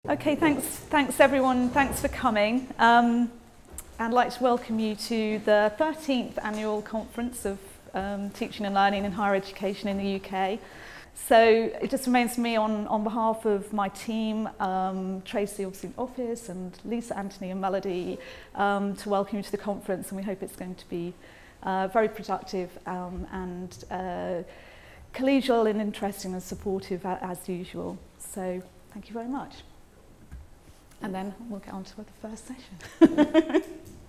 Okay, thanks everyone. Thanks for coming. I'd like to welcome you to the 13th annual conference of teaching and learning in higher education in the UK. So it just remains for me on behalf of my team, Tracy obviously in office, and Lisa, Anthony and Melody, to welcome you to the conference, and we hope it's going to be very productive and collegial and interesting and supportive as usual. So thank you very much. And then we'll get on to the first session. Thank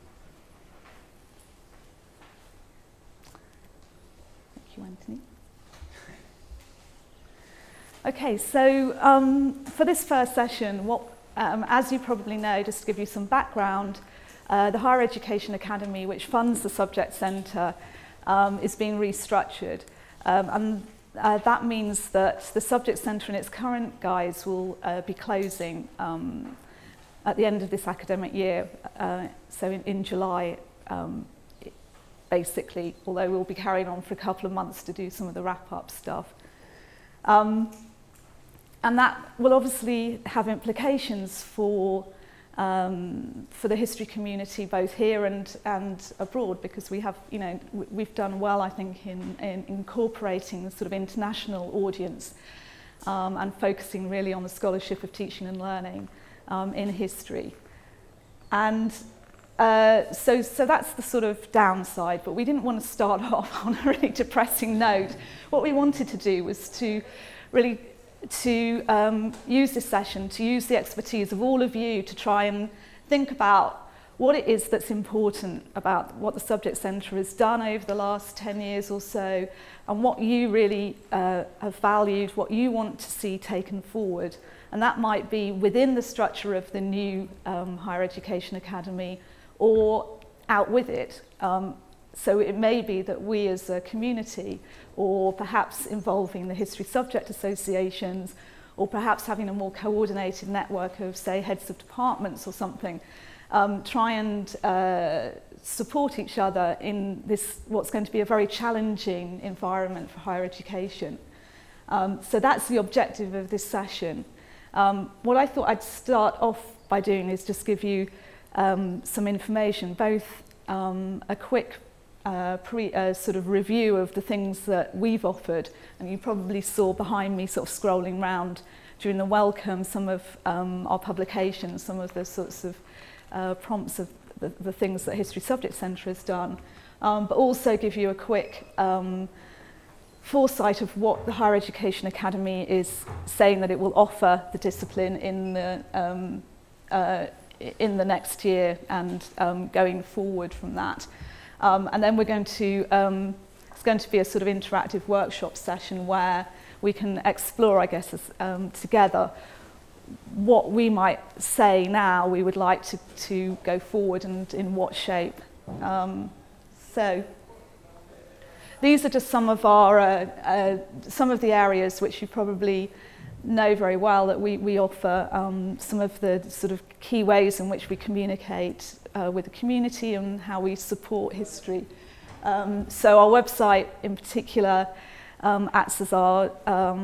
you, Anthony. Okay, so for this first session, as you probably know, just to give you some background, the Higher Education Academy, which funds the Subject Centre, is being restructured. That means that the Subject Centre in its current guise will be closing at the end of this academic year, so in July, basically, although we'll be carrying on for a couple of months to do some of the wrap-up stuff. And that will obviously have implications for the history community, both here and abroad, because we have, we've done well, I think, in incorporating the sort of international audience and focusing really on the scholarship of teaching and learning in history. And so that's the sort of downside, but we didn't want to start off on a really depressing note. What we wanted to do was to really use this session, to use the expertise of all of you to try and think about what it is that's important about what the Subject Centre has done over the last 10 years or so, and what you really have valued, what you want to see taken forward. And that might be within the structure of the new Higher Education Academy or out with it. So it may be that we as a community, or perhaps involving the history subject associations, or perhaps having a more coordinated network of, say, heads of departments or something, try and support each other in this, what's going to be a very challenging environment for higher education. So that's the objective of this session. What I thought I'd start off by doing is just give you some information, both a quick sort of review of the things that we've offered, and you probably saw behind me sort of scrolling around during the welcome some of our publications, some of the sorts of prompts of the things that History Subject Centre has done, but also give you a quick foresight of what the Higher Education Academy is saying that it will offer the discipline in the next year and going forward from that. And then we're going to, it's going to be a sort of interactive workshop session where we can explore, I guess, together what we might say now we would like to go forward and in what shape. So these are just some of our, some of the areas which you probably know very well that we offer, some of the sort of key ways in which we communicate with the community and how we support history. So our website in particular acts as our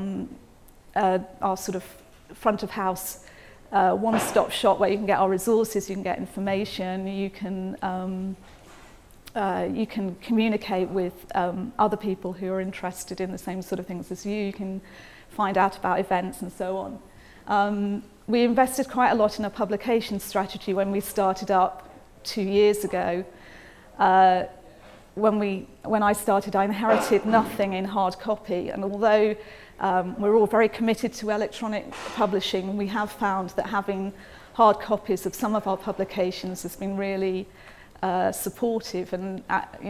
sort of front of house one-stop shop where you can get our resources, you can get information, you can communicate with other people who are interested in the same sort of things as you can find out about events and so on. We invested quite a lot in a publication strategy when we started up 2 years ago. When I started, I inherited nothing in hard copy, and although we're all very committed to electronic publishing, we have found that having hard copies of some of our publications has been really supportive and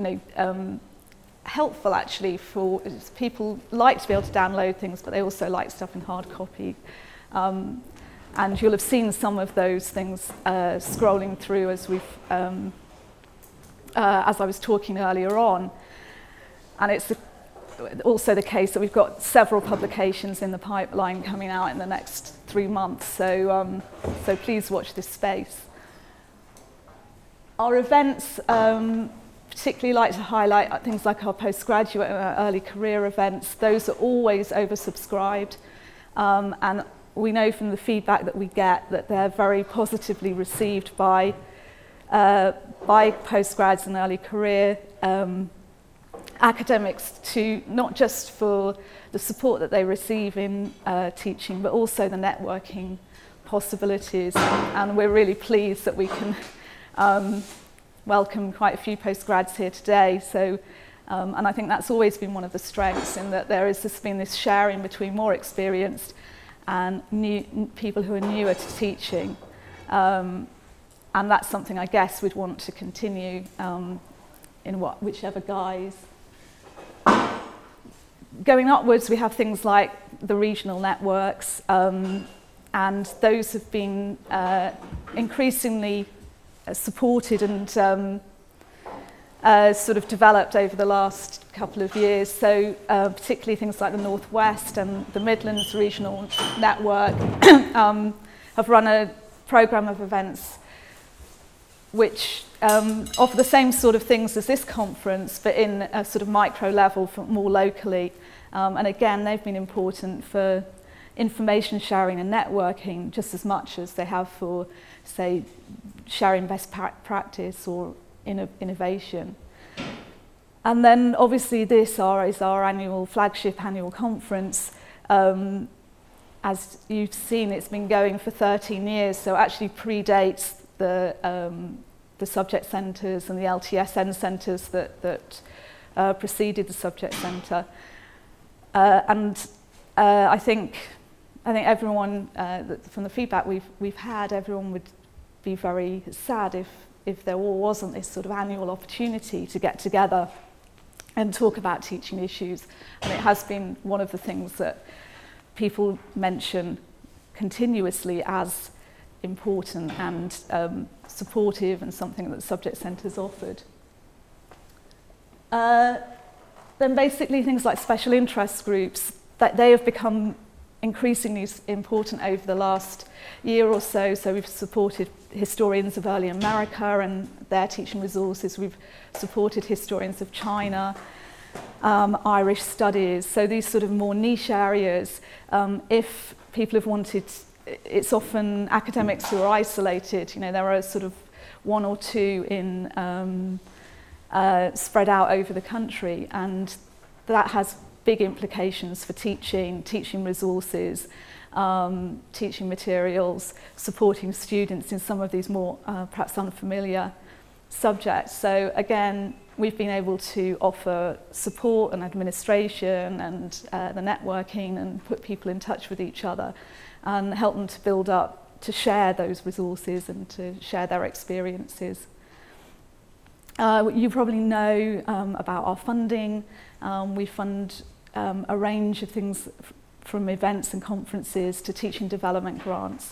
helpful actually for people. Like to be able to download things, but they also like stuff in hard copy. And you'll have seen some of those things scrolling through as we've, as I was talking earlier on. And it's also the case that we've got several publications in the pipeline coming out in the next 3 months. So, so please watch this space. Our events, particularly like to highlight things like our postgraduate and our early career events. Those are always oversubscribed, and we know from the feedback that we get that they're very positively received by postgrads and early career academics, to not just for the support that they receive in teaching, but also the networking possibilities. And we're really pleased that we can welcome quite a few postgrads here today. So, and I think that's always been one of the strengths, in that there has been this sharing between more experienced and new people who are newer to teaching. And that's something I guess we'd want to continue in whichever guise. Going upwards, we have things like the regional networks, and those have been increasingly supported and sort of developed over the last couple of years. So particularly things like the Northwest and the Midlands Regional Network have run a programme of events which offer the same sort of things as this conference, but in a sort of micro level, more locally. And again, they've been important for information sharing and networking just as much as they have for, say, sharing best practice or innovation. And then obviously this is our annual flagship annual conference. As you've seen, it's been going for 13 years, so actually predates the subject centres and the LTSN centres that preceded the subject centre. I think everyone, from the feedback we've had, everyone would be very sad if there wasn't this sort of annual opportunity to get together and talk about teaching issues. And it has been one of the things that people mention continuously as important and supportive, and something that subject centres offered. Then basically things like special interest groups, that they have become increasingly important over the last year or so. So we've supported historians of early America and their teaching resources. We've supported historians of China, Irish studies. So these sort of more niche areas, if people have wanted, it's often academics who are isolated. You know, there are sort of one or two in spread out over the country, and that has big implications for teaching resources, teaching materials, supporting students in some of these more perhaps unfamiliar subjects. So again, we've been able to offer support and administration and the networking, and put people in touch with each other and help them to build up, to share those resources and to share their experiences. You probably know about our funding. We fund a range of things from events and conferences to teaching development grants,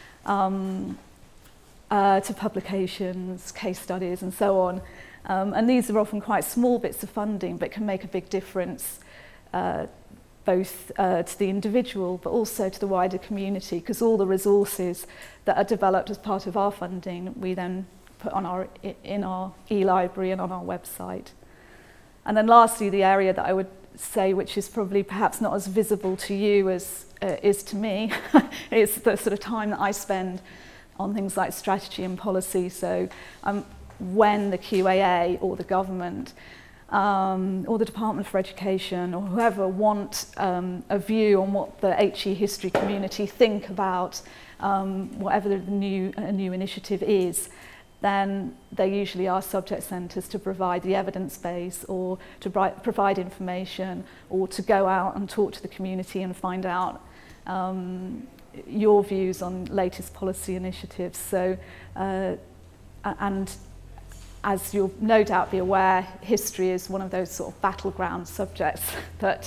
to publications, case studies and so on. And these are often quite small bits of funding, but can make a big difference both to the individual but also to the wider community, because all the resources that are developed as part of our funding we then put on in our e-library and on our website. And then lastly, the area that I would say, which is probably perhaps not as visible to you as is to me, is the sort of time that I spend on things like strategy and policy. So when the QAA or the government or the Department for Education or whoever want a view on what the HE history community think about whatever the new initiative is, then they usually ask subject centres to provide the evidence base, or to provide information, or to go out and talk to the community and find out your views on latest policy initiatives. So, and as you'll no doubt be aware, history is one of those sort of battleground subjects that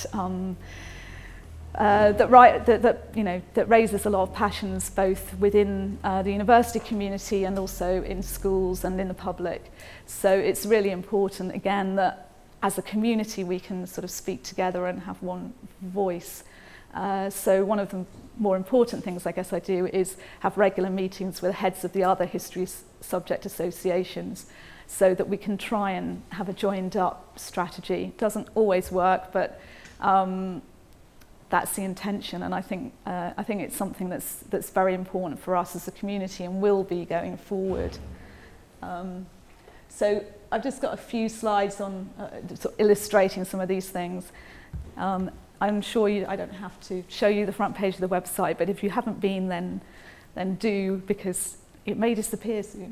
that raises a lot of passions both within the university community and also in schools and in the public. So it's really important, again, that as a community we can sort of speak together and have one voice. So one of the more important things I guess I do is have regular meetings with heads of the other history subject associations, so that we can try and have a joined up strategy. It doesn't always work, but that's the intention, and I think it's something that's very important for us as a community and will be going forward. So I've just got a few slides on sort of illustrating some of these things. I'm sure I don't have to show you the front page of the website, but if you haven't been, then do, because it may disappear soon.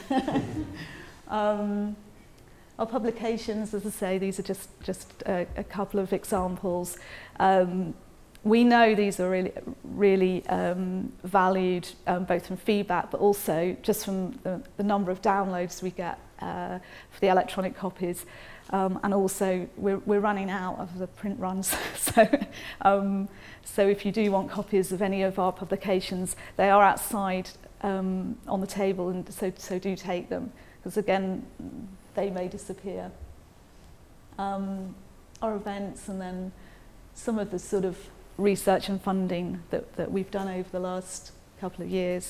Our publications, as I say, these are just a couple of examples. We know these are really valued, both from feedback, but also just from the number of downloads we get for the electronic copies. And also, we're running out of the print runs. So if you do want copies of any of our publications, they are outside on the table, and so do take them, because again, they may disappear. Our events, and then some of the sort of research and funding that we've done over the last couple of years.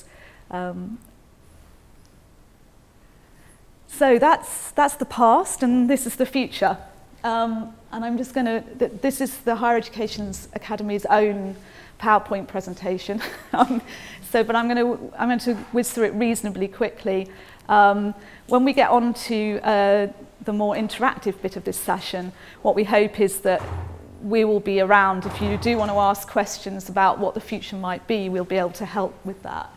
So that's the past, and this is the future. And I'm just going to, this is the Higher Education Academy's own PowerPoint presentation. But I'm going to whiz through it reasonably quickly. When we get on to the more interactive bit of this session, what we hope is that we will be around. If you do want to ask questions about what the future might be, we'll be able to help with that.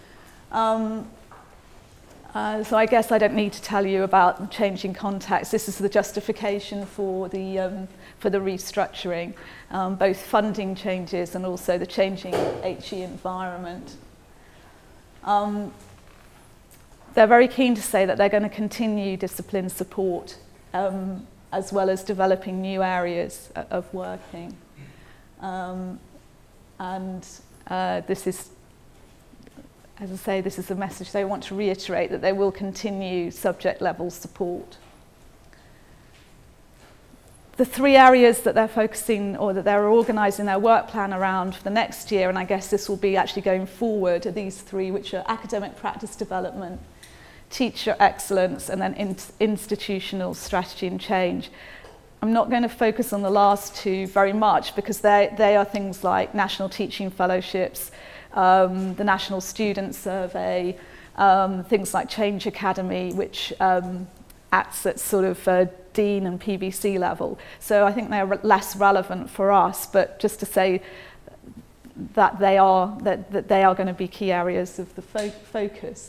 So I guess I don't need to tell you about changing contacts. This is the justification for the restructuring, both funding changes and also the changing HE environment. They're very keen to say that they're going to continue discipline support, as well as developing new areas of working. This is, as I say, this is a message they want to reiterate, that they will continue subject level support. The three areas that they're focusing, or that they're organising their work plan around for the next year, and I guess this will be actually going forward, are these three, which are academic practice development, teacher excellence, and then institutional strategy and change. I'm not going to focus on the last two very much, because they are things like national teaching fellowships, the National Student Survey, things like Change Academy, which acts at sort of Dean and PVC level. So I think they're less relevant for us, but just to say that they are going to be key areas of the focus.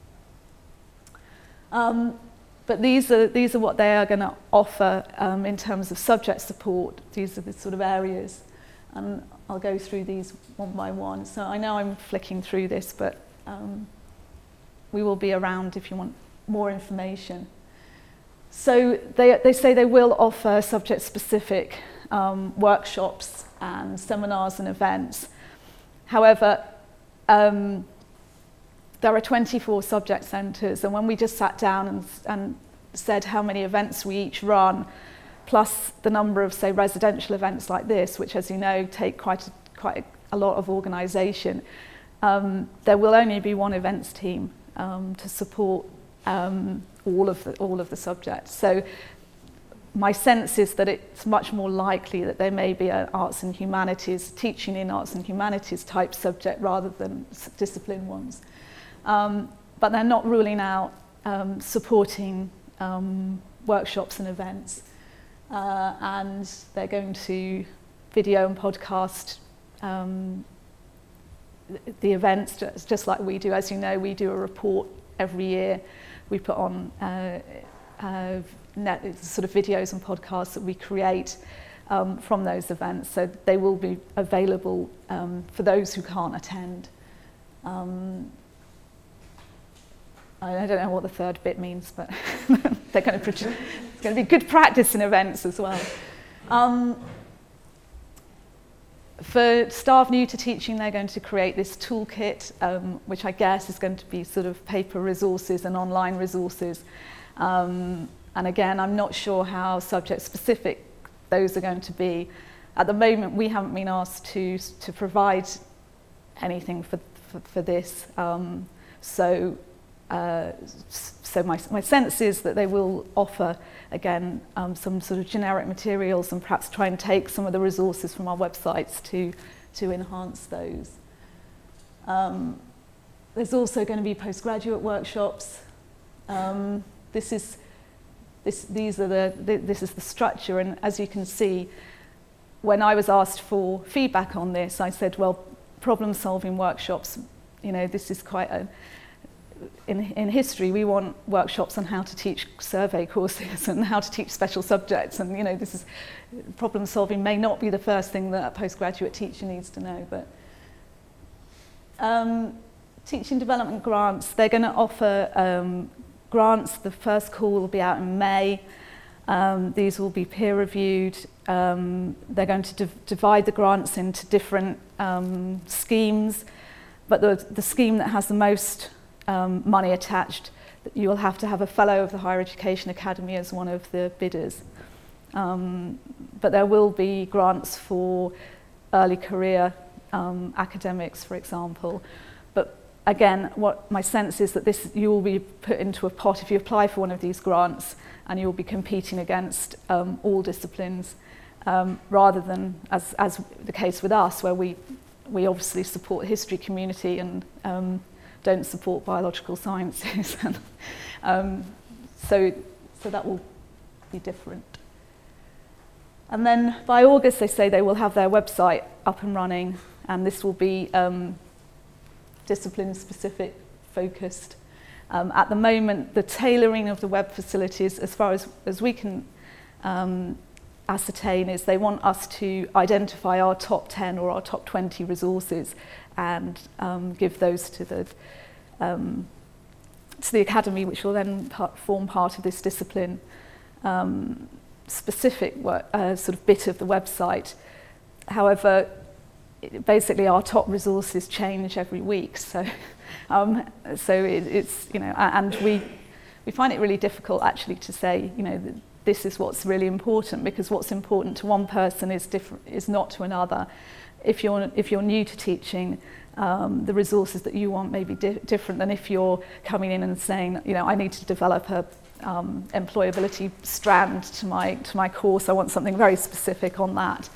But these are what they are going to offer in terms of subject support. These are the sort of areas, and I'll go through these one by one. So I know I'm flicking through this, but we will be around if you want more information. So they say they will offer subject-specific workshops and seminars and events. However, there are 24 subject centres, and when we just sat down and said how many events we each run, plus the number of, say, residential events like this, which, as you know, take quite a lot of organisation, there will only be one events team to support all of the subjects. So my sense is that it's much more likely that there may be an arts and humanities, teaching in arts and humanities type subject rather than discipline ones. But they're not ruling out supporting workshops and events. And they're going to video and podcast the events, just like we do. As you know, we do a report every year. We put on sort of videos and podcasts that we create from those events, so they will be available for those who can't attend. I don't know what the third bit means, but they're going to produce, it's going to be good practice in events as well. For staff new to teaching, they're going to create this toolkit, which I guess is going to be sort of paper resources and online resources. And again, I'm not sure how subject-specific those are going to be. At the moment, we haven't been asked to provide anything for this. So so my sense is that they will offer, again, some sort of generic materials and perhaps try and take some of the resources from our websites to enhance those. There's also going to be postgraduate workshops. This is the structure, and as you can see, when I was asked for feedback on this, I said, well, problem-solving workshops, you know, this is quite a... In history, we want workshops on how to teach survey courses and how to teach special subjects, and, you know, this is... Problem-solving may not be the first thing that a postgraduate teacher needs to know, but... Teaching development grants, they're going to offer grants. The first call will be out in May. These will be peer-reviewed. They're going to divide the grants into different schemes, but the scheme that has the most money attached, you will have to have a fellow of the Higher Education Academy as one of the bidders. But there will be grants for early career academics, for example. But again, what my sense is that you will be put into a pot if you apply for one of these grants, and you will be competing against all disciplines, rather than, as the case with us, where we obviously support the history community and don't support biological sciences. So that will be different. And then by August, they say they will have their website up and running, and this will be discipline-specific focused. At the moment, the tailoring of the web facilities, as far as we can ascertain, is they want us to identify our top 10 or our top 20 resources and give those to the academy, which will then form part of this discipline specific work, sort of bit of the website. However, basically our top resources change every week, so it's, you know, and we find it really difficult actually to say, you know, that this is what's really important, because what's important to one person is not to another. If you're new to teaching, the resources that you want may be different than if you're coming in and saying, you know, I need to develop a employability strand to my course. I want something very specific on that.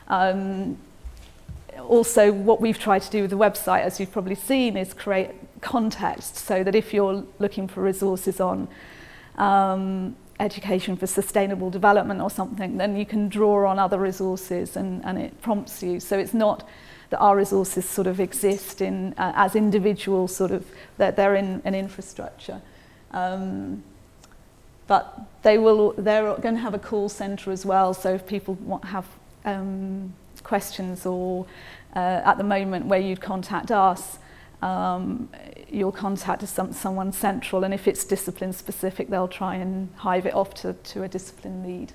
Also, what we've tried to do with the website, as you've probably seen, is create context, so that if you're looking for resources on education for sustainable development or something, then you can draw on other resources and it prompts you. So it's not that our resources sort of exist in as individual sort of, that they're in an infrastructure. But they're going to have a call centre as well, so if people have questions, or at the moment where you'd contact us, you'll contact someone central, and if it's discipline specific, they'll try and hive it off to a discipline lead.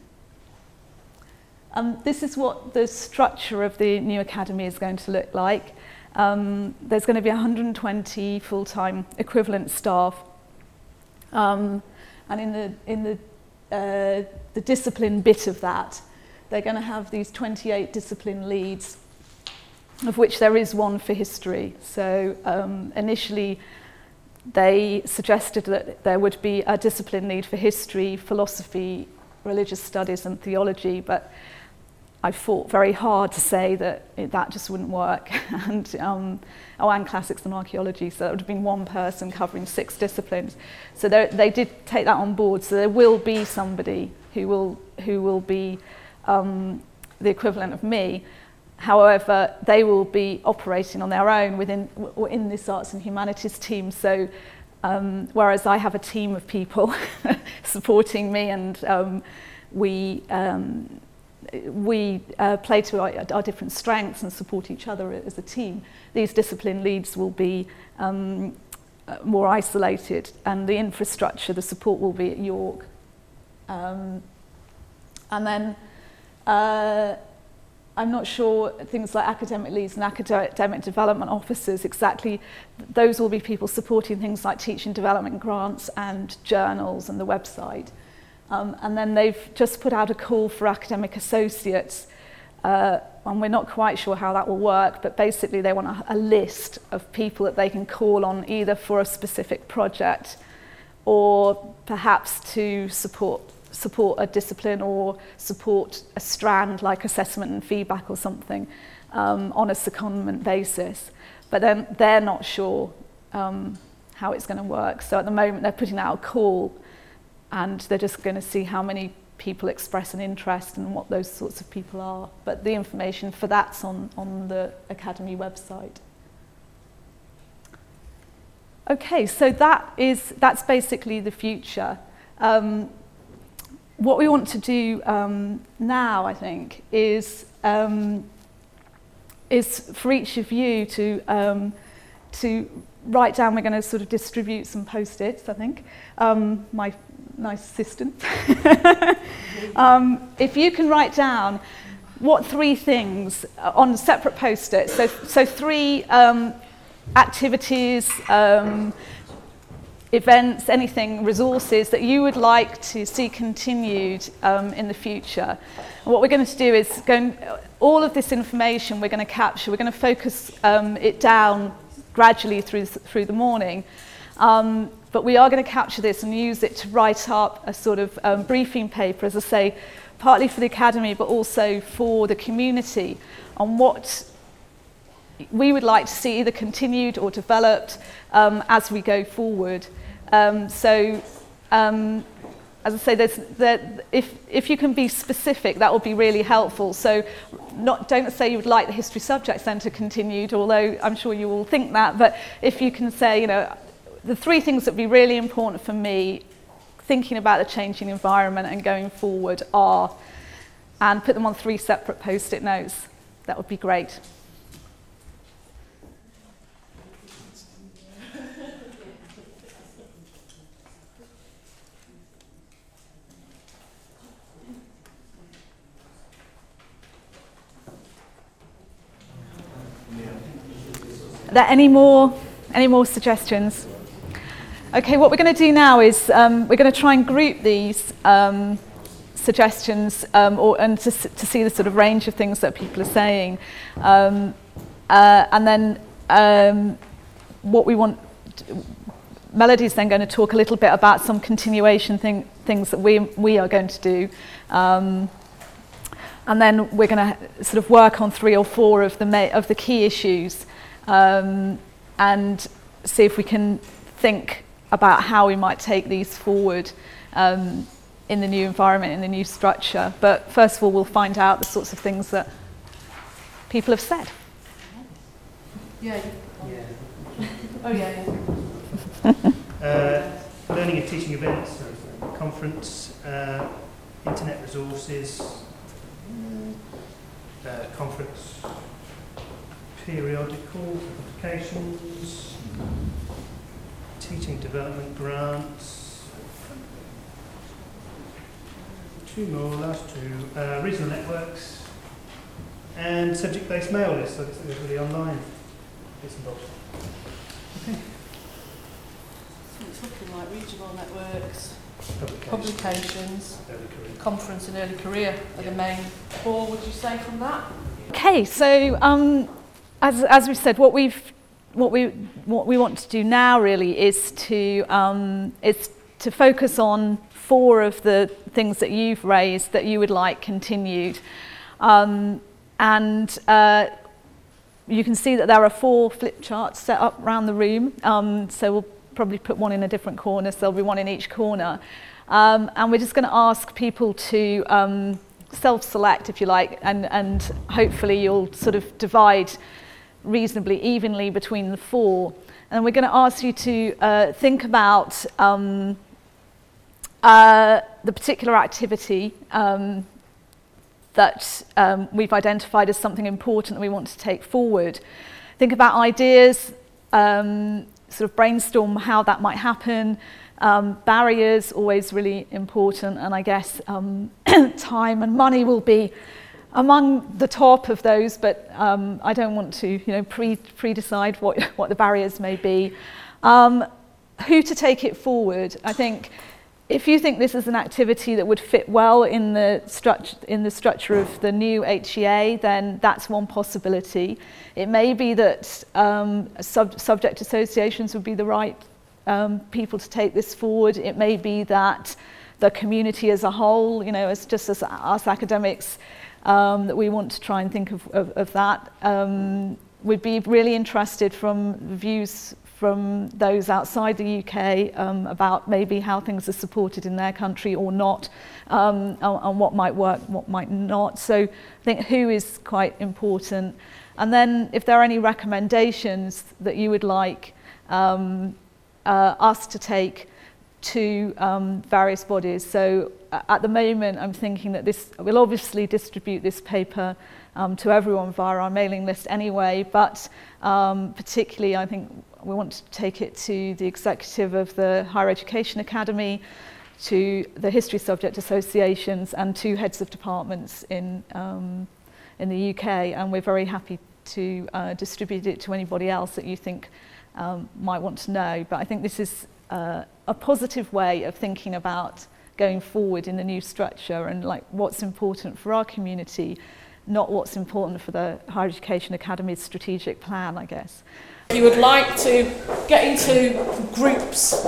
This is what the structure of the new academy is going to look like. There's going to be 120 full-time equivalent staff, and in the discipline bit of that, they're going to have these 28 discipline leads, of which there is one for history. So initially they suggested that there would be a discipline lead for history, philosophy, religious studies and theology, but I fought very hard to say that that just wouldn't work, and classics and archaeology, so it would have been one person covering 6 disciplines. So they did take that on board, so there will be somebody who will be the equivalent of me. However, they will be operating on their own in this arts and humanities team. So whereas I have a team of people supporting me, and we play to our different strengths and support each other as a team, these discipline leads will be more isolated, and the infrastructure, the support will be at York. And then I'm not sure things like academic leads and academic development officers, exactly, those will be people supporting things like teaching development grants and journals and the website. And then they've just put out a call for academic associates, and we're not quite sure how that will work, but basically they want a list of people that they can call on either for a specific project or perhaps to support a discipline or support a strand like assessment and feedback or something on a secondment basis. But then they're not sure how it's going to work. So at the moment they're putting out a call and they're just going to see how many people express an interest and what those sorts of people are. But the information for that's on the Academy website. Okay, so that's basically the future. What we want to do now, I think, is for each of you to write down. We're going to sort of distribute some post-its, I think. My nice assistant. If you can write down what 3 things on separate post-its, so 3 activities, events, anything, resources that you would like to see continued in the future. And what we're going to do is all of this information we're going to capture, we're going to focus it down gradually through the morning. But we are going to capture this and use it to write up a sort of briefing paper, as I say, partly for the Academy, but also for the community on what we would like to see either continued or developed as we go forward. As I say, if you can be specific, that will be really helpful. So don't say you would like the History Subject Centre continued, although I'm sure you all think that, but if you can say, the 3 things that would be really important for me, thinking about the changing environment and going forward are, and put them on 3 separate post-it notes, that would be great. Are there any more suggestions? Okay, what we're going to do now is we're going to try and group these suggestions and to see the sort of range of things that people are saying. And then what we want, Melody's then going to talk a little bit about some continuation things that we are going to do. And then we're going to sort of work on 3 or 4 of the key issues and see if we can think about how we might take these forward in the new environment, in the new structure. But first of all, we'll find out the sorts of things that people have said. Yeah. Oh, yeah. Learning and teaching events, conference, internet resources, conference, periodical publications, teaching development grants, 2 more, last 2, regional networks, and subject-based mail lists. So it's really online. Bits and bobs. Okay. So it's looking like regional networks, publications, conference and early career are the main 4, would you say, from that? Okay, so as we've said, what we want to do now really is to focus on 4 of the things that you've raised that you would like continued, and you can see that there are 4 flip charts set up around the room. So we'll probably put one in a different corner, so there'll be one in each corner, and we're just going to ask people to self-select, if you like, and hopefully you'll sort of divide reasonably evenly between the 4. And we're going to ask you to think about the particular activity that we've identified as something important that we want to take forward. Think about ideas, sort of brainstorm how that might happen. Barriers, always really important, and I guess time and money will be among the top of those, but I don't want to pre-decide what the barriers may be. Who to take it forward. I think if you think this is an activity that would fit well in the structure of the new HEA, then that's one possibility. It may be that subject associations would be the right people to take this forward. It may be that the community as a whole, you know, as us academics, that we want to try and think of that. We'd be really interested from views from those outside the UK about maybe how things are supported in their country or not, and what might work, what might not. So I think who is quite important. And then if there are any recommendations that you would like us to take to various bodies. So at the moment I'm thinking that we'll obviously distribute this paper to everyone via our mailing list anyway, but particularly I think we want to take it to the executive of the Higher Education Academy, to the history subject associations, and to heads of departments in the UK, and we're very happy to distribute it to anybody else that you think might want to know. But I think this is a positive way of thinking about going forward in the new structure and like what's important for our community, not what's important for the Higher Education Academy's strategic plan, I guess. If you would like to get into groups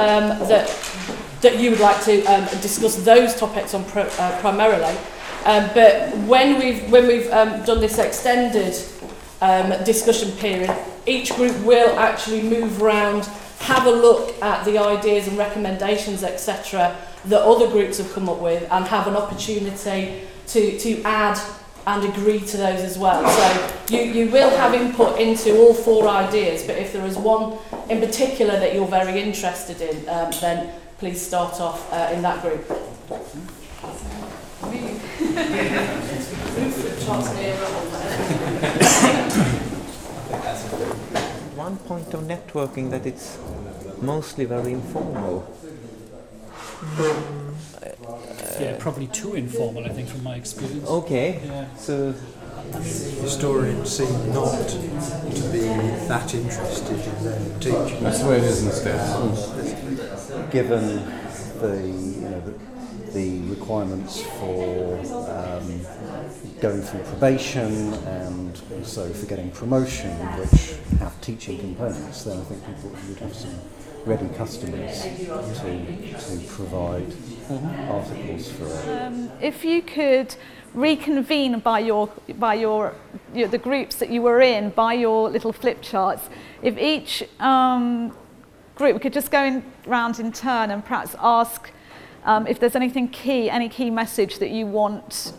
that you would like to discuss those topics on primarily, but when we've done this extended discussion period, each group will actually move around, have a look at the ideas and recommendations, etc., that other groups have come up with, and have an opportunity to add and agree to those as well. So you will have input into all 4 ideas, but if there is one in particular that you're very interested in, then please start off in that group. One point on networking, that it's mostly very informal. Yeah, probably too informal, I think, from my experience. Okay, yeah. So historians seem not to be that interested in their teaching. That's the way it is in the States. Given the requirements for going through probation and also for getting promotion, which have teaching components, then I think people would have some ready customers to provide articles for it. If you could reconvene by the groups that you were in, by your little flip charts, if each group, we could just go round in turn and perhaps ask if there's anything key, any key message that you want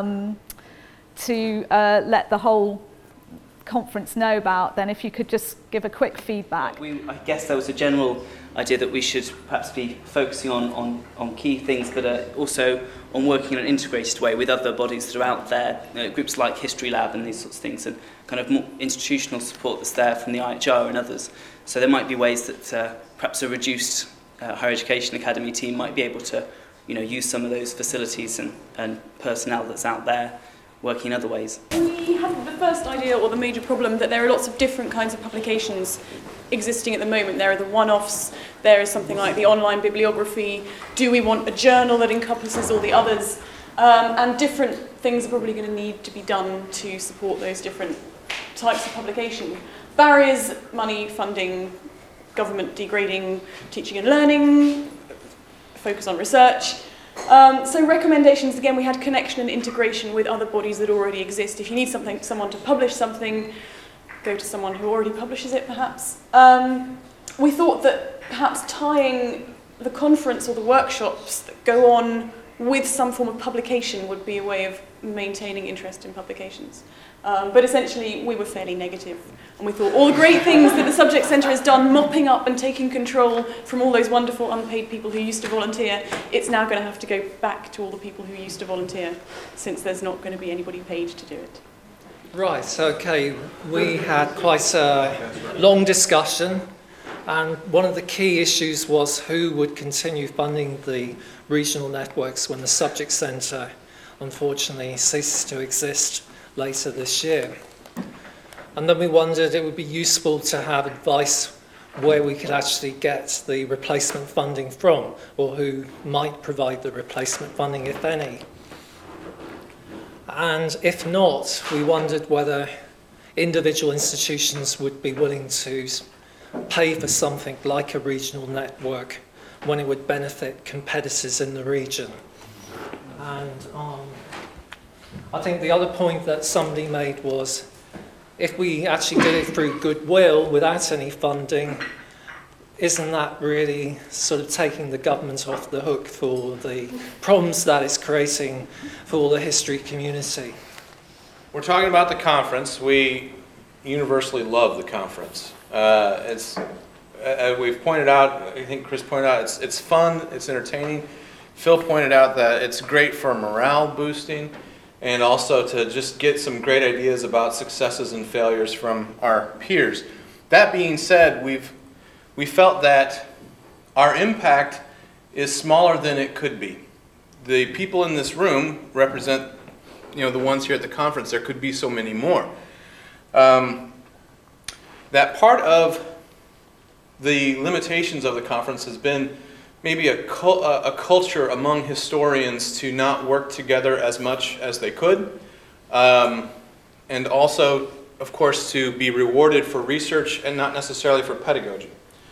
to let the whole conference know about, then if you could just give a quick feedback. I guess there was a general idea that we should perhaps be focusing on key things, but also on working in an integrated way with other bodies throughout there, groups like History Lab and these sorts of things, and kind of more institutional support that's there from the IHR and others. So there might be ways that perhaps a reduced Higher Education Academy team might be able to use some of those facilities and personnel that's out there working in other ways. We have the first idea, or the major problem, that there are lots of different kinds of publications existing at the moment. There are the one-offs, there is something like the online bibliography. Do we want a journal that encompasses all the others? And different things are probably going to need to be done to support those different types of publication. Barriers, money, funding, government degrading teaching and learning, focus on research. So recommendations, again, we had connection and integration with other bodies that already exist. If you need someone to publish something, go to someone who already publishes it, perhaps. We thought that perhaps tying the conference or the workshops that go on with some form of publication would be a way of maintaining interest in publications. But essentially, we were fairly negative, and we thought all the great things that the Subject Centre has done, mopping up and taking control from all those wonderful unpaid people who used to volunteer, it's now going to have to go back to all the people who used to volunteer, since there's not going to be anybody paid to do it. Right, okay, we had quite a long discussion, and one of the key issues was who would continue funding the regional networks when the Subject Centre unfortunately ceases to exist later this year. And then we wondered it would be useful to have advice where we could actually get the replacement funding from, or who might provide the replacement funding, if any. And if not, we wondered whether individual institutions would be willing to pay for something like a regional network when it would benefit competitors in the region. And I think the other point that somebody made was, if we actually did it through goodwill without any funding, isn't that really sort of taking the government off the hook for the problems that it's creating for the history community? We're talking about the conference. We universally love the conference. It's, as we've pointed out, I think Chris pointed out, it's fun, it's entertaining. Phil pointed out that it's great for morale boosting and also to just get some great ideas about successes and failures from our peers. That being said, we felt that our impact is smaller than it could be. The people in this room represent, the ones here at the conference. There could be so many more. That part of the limitations of the conference has been maybe a culture among historians to not work together as much as they could, and also, of course, to be rewarded for research and not necessarily for pedagogy.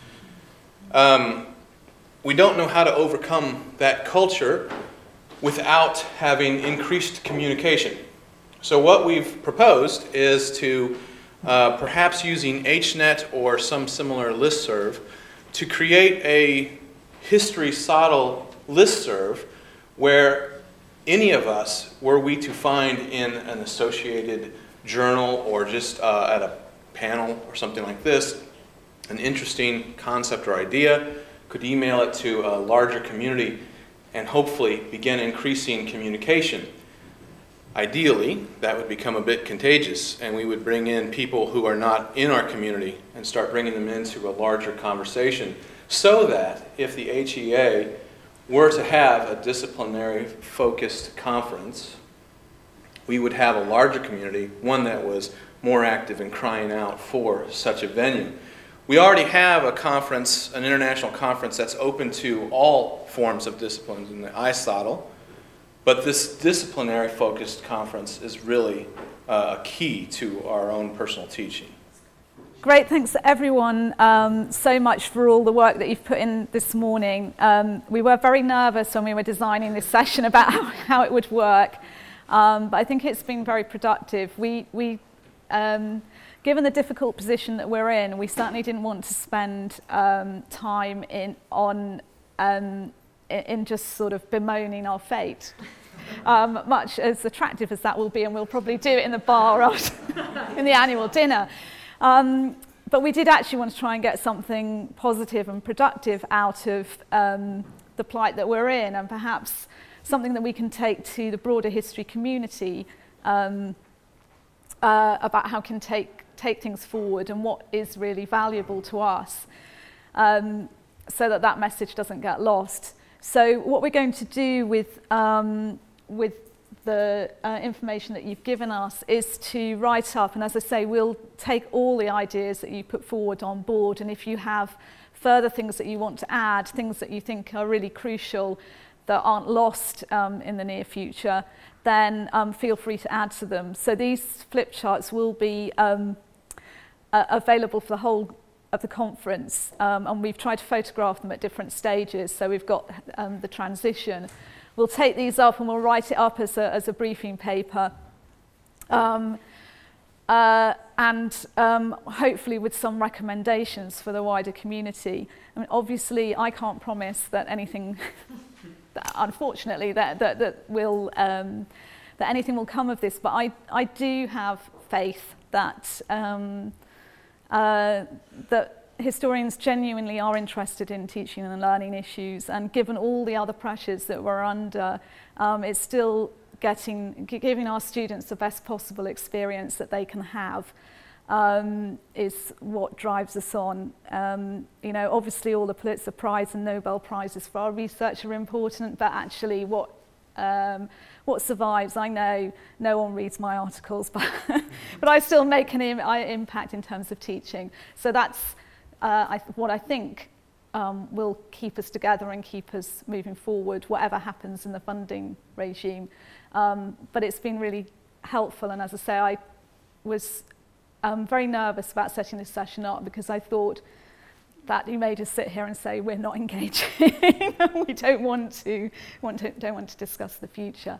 We don't know how to overcome that culture without having increased communication. So what we've proposed is to perhaps using HNet or some similar listserv to create a History SOTL listserv where any of us, were we to find in an associated journal or just at a panel or something like this, an interesting concept or idea, could email it to a larger community and hopefully begin increasing communication. Ideally, that would become a bit contagious, and we would bring in people who are not in our community and start bringing them into a larger conversation, so that if the HEA were to have a disciplinary-focused conference, we would have a larger community, one that was more active in crying out for such a venue. We already have a conference, an international conference, that's open to all forms of disciplines in the ISOTL, but this disciplinary-focused conference is really a key to our own personal teaching. Great, thanks to everyone so much for all the work that you've put in this morning. We were very nervous when we were designing this session about how it would work, but I think it's been very productive. Given the difficult position that we're in, we certainly didn't want to spend time in just sort of bemoaning our fate, much as attractive as that will be, and we'll probably do it in the bar after, in the annual dinner. But we did actually want to try and get something positive and productive out of the plight that we're in, and perhaps something that we can take to the broader history community about how we can take things forward and what is really valuable to us, so that message doesn't get lost. So what we're going to do with the information that you've given us is to write up, and as I say, we'll take all the ideas that you put forward on board, and if you have further things that you want to add, things that you think are really crucial that aren't lost in the near future, then feel free to add to them. So these flip charts will be available for the whole of the conference, and we've tried to photograph them at different stages. So we've got the transition. We'll take these up and we'll write it up as a briefing paper, and hopefully with some recommendations for the wider community. I mean, obviously, I can't promise that anything, unfortunately, that anything will come of this, but I do have faith that that historians genuinely are interested in teaching and learning issues, and given all the other pressures that we're under, it's still giving our students the best possible experience that they can have is what drives us on. Obviously all the Pulitzer Prize and Nobel Prizes for our research are important, but actually what survives, I know no one reads my articles, but I still make an impact in terms of teaching. So that's what I think will keep us together and keep us moving forward, whatever happens in the funding regime. But it's been really helpful, and as I say, I was very nervous about setting this session up because I thought that you may just sit here and say we're not engaging, we don't want to discuss the future.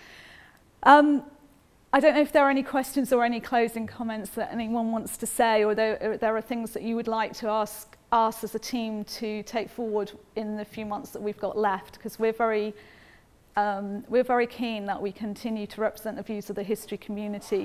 I don't know if there are any questions or any closing comments that anyone wants to say, or there are things that you would like to ask us as a team to take forward in the few months that we've got left, because we're very keen that we continue to represent the views of the history community.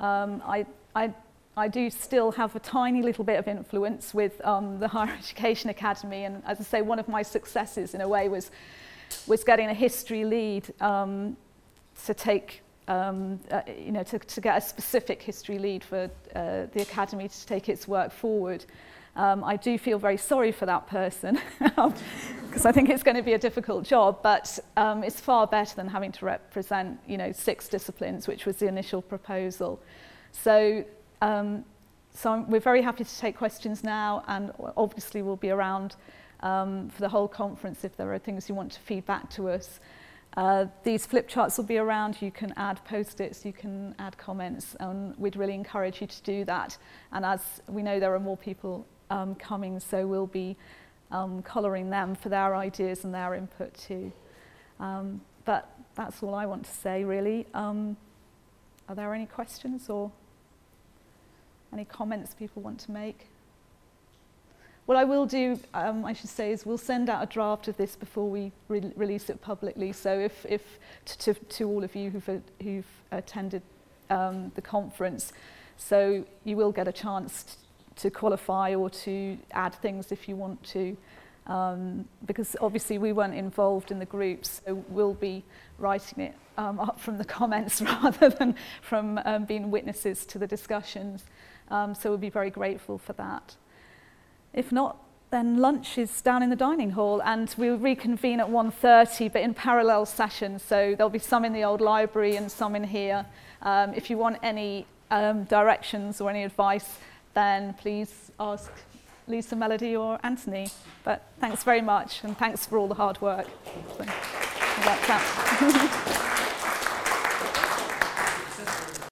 I do still have a tiny little bit of influence with the Higher Education Academy, and as I say, one of my successes in a way was getting a history lead to take to get a specific history lead for the Academy to take its work forward. I do feel very sorry for that person because I think it's going to be a difficult job, but it's far better than having to represent 6 disciplines, which was the initial proposal. So we're very happy to take questions now, and obviously we'll be around for the whole conference if there are things you want to feed back to us. These flip charts will be around. You can add post-its, you can add comments, and we'd really encourage you to do that. And as we know, there are more people coming, so we'll be collaring them for their ideas and their input too. But that's all I want to say, really. Are there any questions or any comments people want to make? What I will do, I should say, is we'll send out a draft of this before we release it publicly. So if to all of you who've attended the conference, so you will get a chance to qualify or to add things if you want to, because obviously we weren't involved in the groups, so we'll be writing it up from the comments rather than from being witnesses to the discussions. So we'll be very grateful for that. If not, then lunch is down in the dining hall, and we'll reconvene at 1:30, but in parallel sessions. So there'll be some in the old library and some in here. If you want any directions or any advice, then please ask Lisa, Melody, or Anthony. But thanks very much, and thanks for all the hard work. So, that's that.